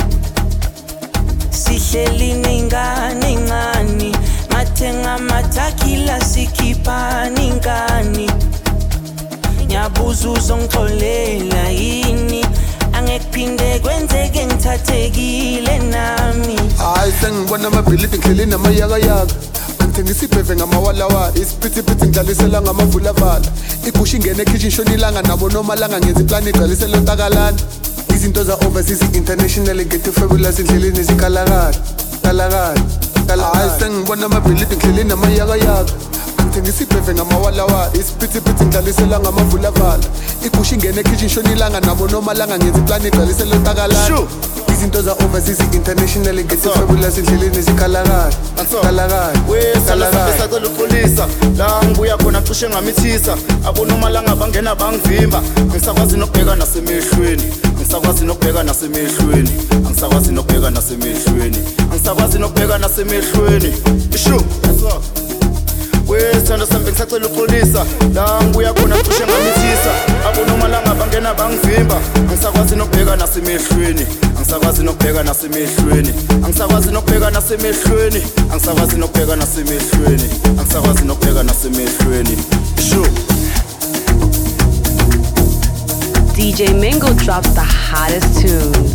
Speaker 11: sihleli nengane encane mathenga amathakila sikhipha ningane ngiyabuza uzongixolela yini angekuphinde kwenzeke ngithathekile nami
Speaker 3: hayi sengibona amabhilidi ngihleli namayakayaka ngithengisa ibheve ngamawalawa isiphithiphithi ngidlalisela ngamavulavala igusha ingene ekitchen shona ilanga nabo noma langa ngenza iplan igcwalisela ontakalana izinto za overseas international get fabulous indleleni zikalakala kalakala kalakala sengibona amabhilidi ngihleli namayakayaka ngithengisa ibheve ngamawalawa isiphithiphithi ngidlalisela ngamavulavala igusha ingene ekitchen shona ilanga nabo noma langa ngenza iplan igcwalisela ontakalana izinto za overseas international get fabulous indleleni zikalakala kalakala
Speaker 12: wesalasa besacela uxolisa la ngibuya khona cishe ngamithisa abonomalanga bangena bangivimba ngisakwazi nokubheka nasemehlweni ngisakwazi nokubheka nasemehlweni ngisakwazi nokubheka nasemehlweni ngisakwazi nokubheka nasemehlweni ishu wesithando sami ngisacela uxolisa la ngibuya khona cishe ngamithisa abonomalanga bangena bangivimba ngisakwazi nokubheka nasemehlweni angisakwazi nokubheka nasemehlweni angisakwazi nokubheka nasemehlweni angisakwazi nokubheka nasemehlweni angisakwazi nokubheka nasemehlweni sure
Speaker 1: D J Mingo drops the hottest tunes.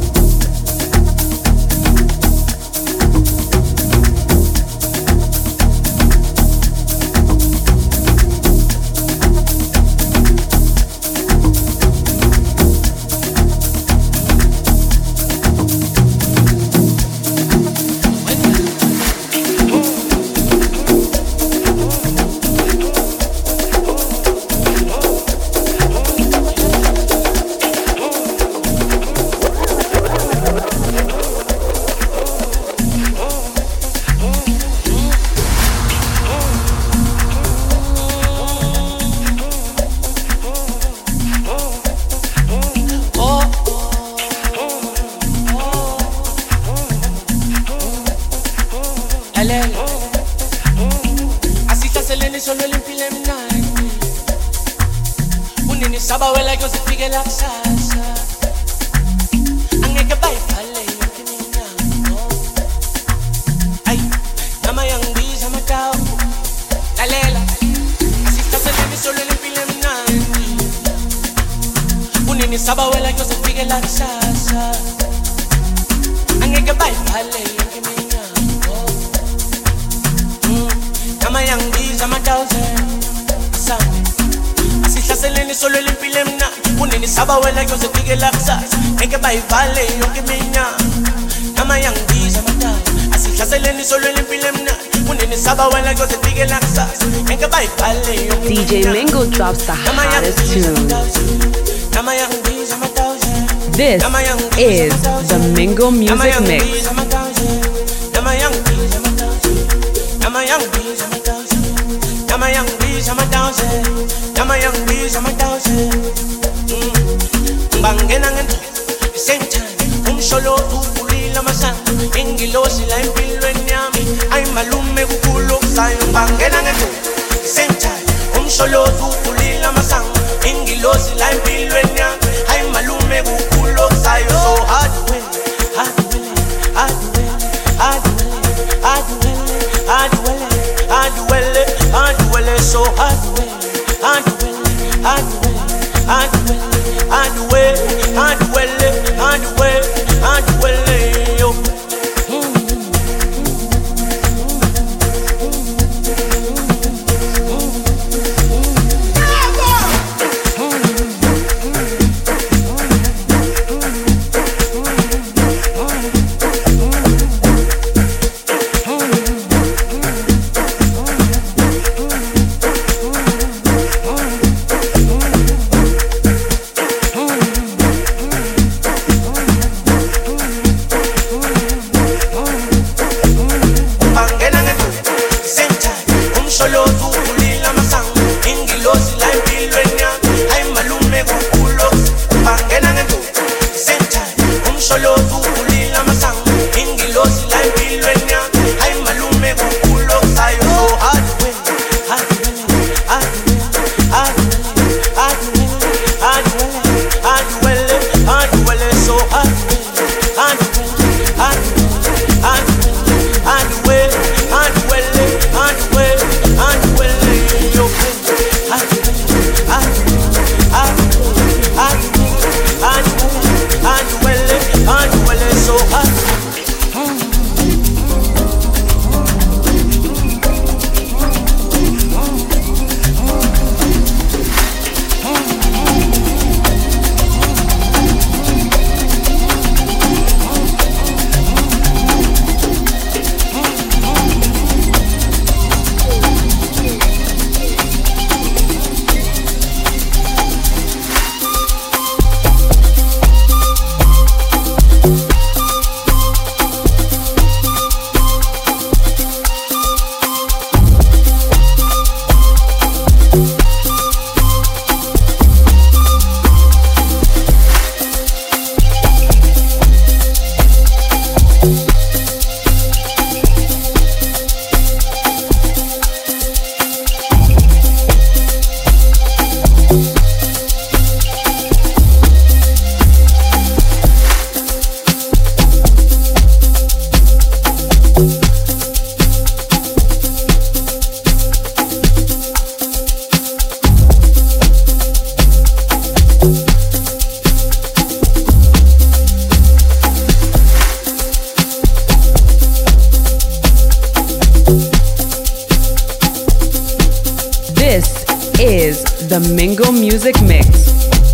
Speaker 1: D J Mingo drops the hottest tunes. This is the Mingo Music Mix.
Speaker 13: Solo tu kulila masang ingilosi la impilweni yami ay malume kukulo sayo so hard way hard way hard way hard way hard way hard way hard way so hard way hard way hard way
Speaker 1: The Mingo Music Mix.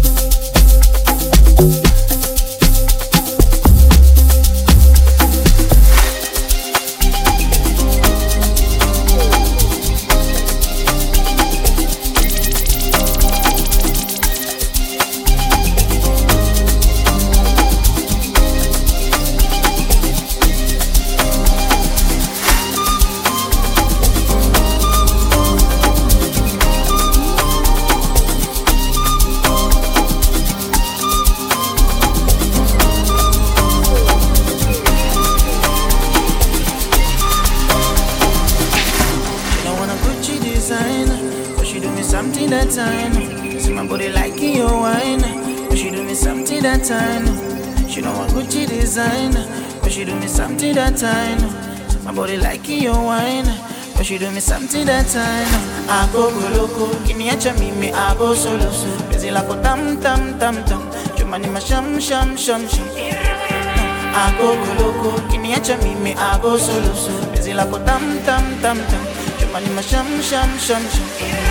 Speaker 5: She do me something that time. I go go loco, kiniacha mimi I go solo. Busy like a tam tam tam tam. Chumani ma sham sham sham sham. I go go loco, kiniacha mimi I go solo. Busy like a tam tam tam tam. Chumani ma sham sham sham sham.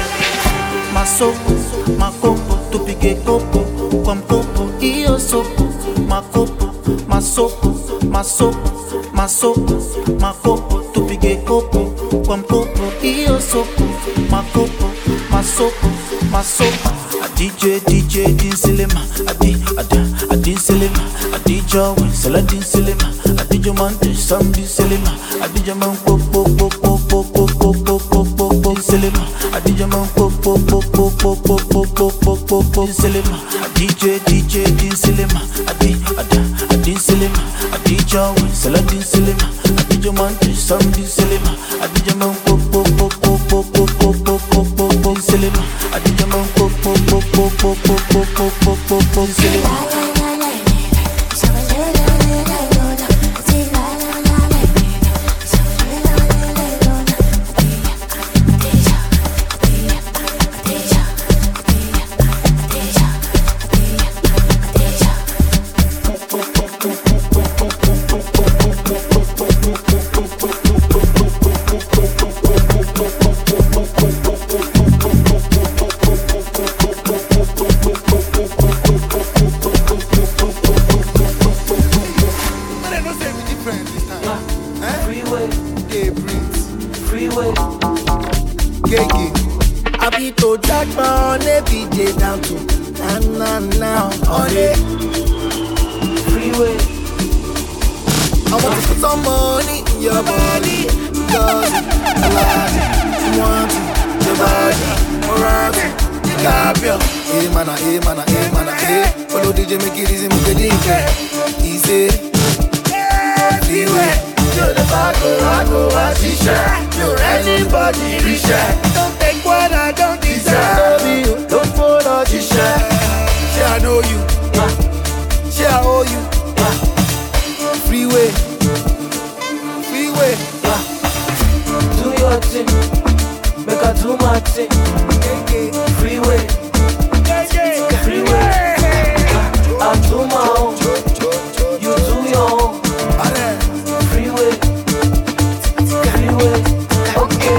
Speaker 5: Masopo, makopo, tupige kopo, kwa mkopo iyo sopo. Makopo, masopo, masopo, masopo, makopo, tupige kopo. Kwa mkopo iyo sopo, makopo, masopo, masopo. A D J, D J, din silema. A D, a da, a din silema. A D J, when sala din silema. A D J mante, sam din silema. A D J man popo, popo, popo, popo, popo, popo, silema. A D J man popo, popo, popo, popo, popo, popo, silema. A D J, D J, din silema. A D, a da, a din silema. A D J, when sala din silema. A D J mante, sam din silema. A D J man popo, popo, popo, popo, popo, popo, silema. A D J man popo, popo, popo, popo, popo, popo, silema.
Speaker 14: Deja,
Speaker 3: want to. And now, now, all day.
Speaker 2: Freeway.
Speaker 3: I want to put some money in your body. Because I like it. You want it. Your body. Alright. You got me. Hey, man, hey, man, hey, man, hey. Follow D J, make it easy, make it easy. Easy. Freeway. You're the Paco, I go, I see share. You're anybody, reshare. Don't take what I don't deserve. Don't follow, you share. Say I know you. Say I owe you. Freeway. Freeway.
Speaker 2: Do your thing. Make I do my thing. Freeway. Freeway. I do my own. You do your own. Freeway. Freeway. Okay.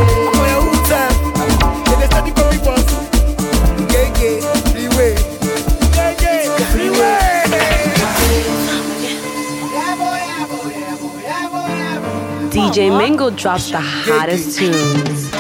Speaker 3: Freeway.
Speaker 2: Freeway.
Speaker 1: D J Mingo drops the hottest tunes.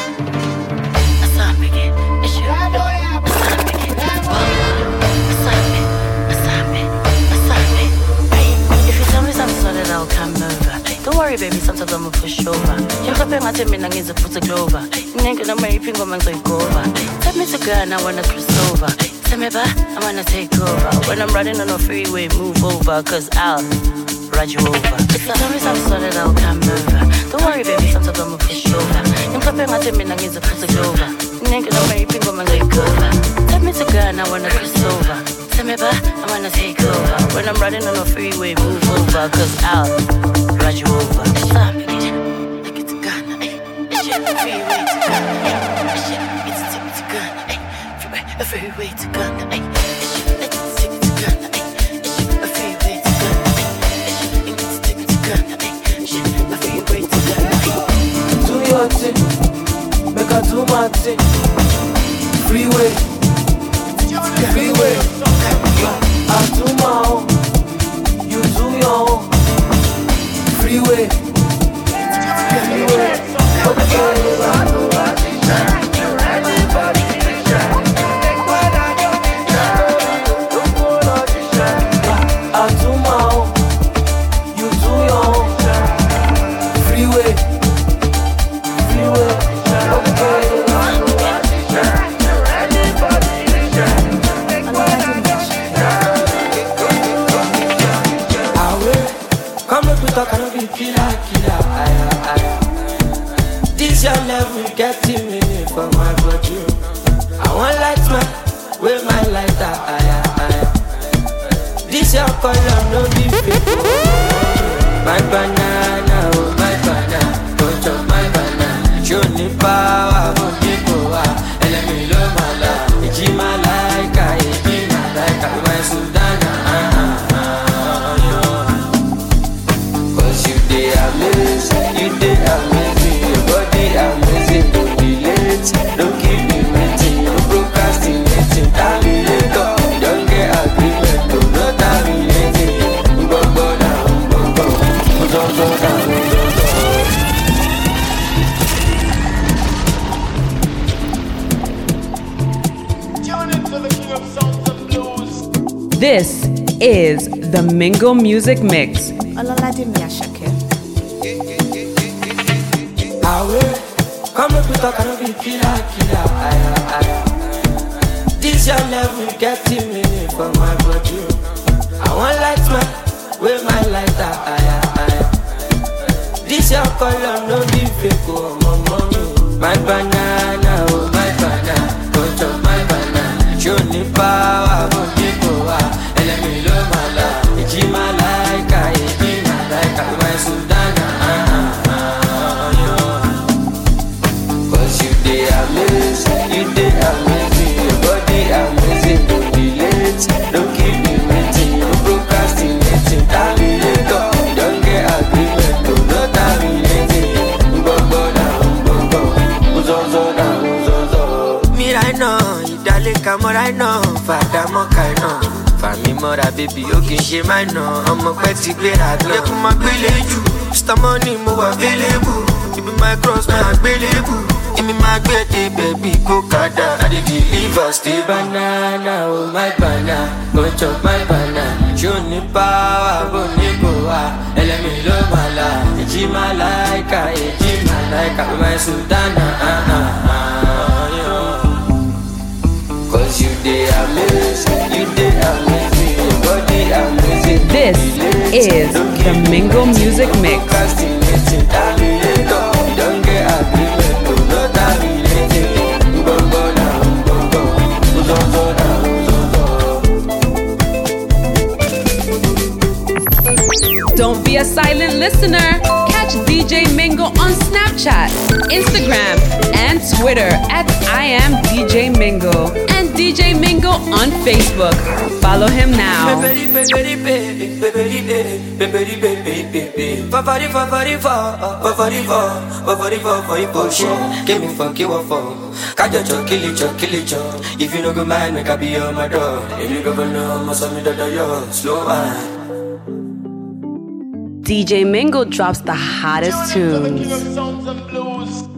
Speaker 14: I'll come over. Don't worry, baby, sometimes I'ma push over. You're clapping at me and it's a put a over. Nigga, I'm raping woman to go over. Tell me to go and I wanna cross over. Tell me back, I wanna take over. When I'm riding on a freeway, move over, cause I'll ride you over. If you tell me something solid, I'll come over. Don't worry, baby, sometimes I'ma push over. You're clapping at me and it's a put a over. Nigga, I'm raping woman to go over. Tell me to go and I wanna cross over. Tell me back, I wanna take over. When I'm riding on a freeway, move over, cause I'll ride you over. Stop it, like it's a gun, ayy. It's shit, a freeway to gun, ayy. It's shit, it's a tip to gun, ayy. Freeway, a freeway to gun, ayy. It's shit, it's a tip to gun, ayy. It's shit, a freeway to gun, ayy. It's shit, it's a tip to gun, ayy. It's shit, a freeway to gun, ayy.
Speaker 2: Do your thing, make I do my thing. Freeway. Freeway. I do my own, you do your own. Freeway. Freeway. I do my own, you do your own. Freeway. Freeway. Talk and be killer, killer, aya, aya. This your level getting me for my body. I want light man, with my lighter, aya, aya. This your color, no different. My banana, oh my banana, touch of my banana. Show me power, oh people, ah. And let me love my life. It's in my life, it's in my life, my Sudana, ah, ah, ah. They amazing, you they amazing, your body amazing, don't be late, don't keep me waiting, no procrastinating, terminator, you don't get agreement, do not terminating, mbombo na mbombo, mzozo na
Speaker 15: mzozo. Tune in to the king of sounds and blues.
Speaker 1: This is the Mingo Music Mix.
Speaker 2: Come up with a kind of be killer, killer, aya, aya. This your level getting me for my body. I want light man, with my lighter, aya, aya. This your color, no different, oh, my mommy. My banana, oh, my banana, touch of my banana. Show me power, oh, people, ah. And let me love my life. It's in my life, it's in my life, my Sudana, ah, ah, ah, yeah. You they amazing, you they amazing, your body amazing, don't be late, don't keep me waiting, no procrastinating, terminator, you don't get agreement, do not terminating, mbombo na mbombo, uzozo na uzozo. Me right now, idale kamo right now, fada mo kai now, fami mora baby, o kin she my now, ọmọ pẹ́ ti gbéra gan, yẹ kó má gbélé jù, Mister Money mo wà available, you be my cross, my available.
Speaker 3: Give me my baby, baby, cocada. I dey deliver, stay
Speaker 4: Banana, oh my banana, go chop my banana. Show me power, go nipoa. Elemi lo mala, eji malaika, eji malaika, my sultana. Ah ah ah, cause you dey amazing, you dey amazing, your body amazing.
Speaker 1: This is the Mingo Music Mix. Don't be a silent listener. Catch D J Mingo on Snapchat, Instagram, and Twitter at I am D J Mingo, and D J Mingo on Facebook. Follow him now.
Speaker 4: If you no go mind, make I be on my door. If you go know, must have me that you're slow man.
Speaker 1: D J Mingo drops the hottest tunes.
Speaker 15: Sounds and blues.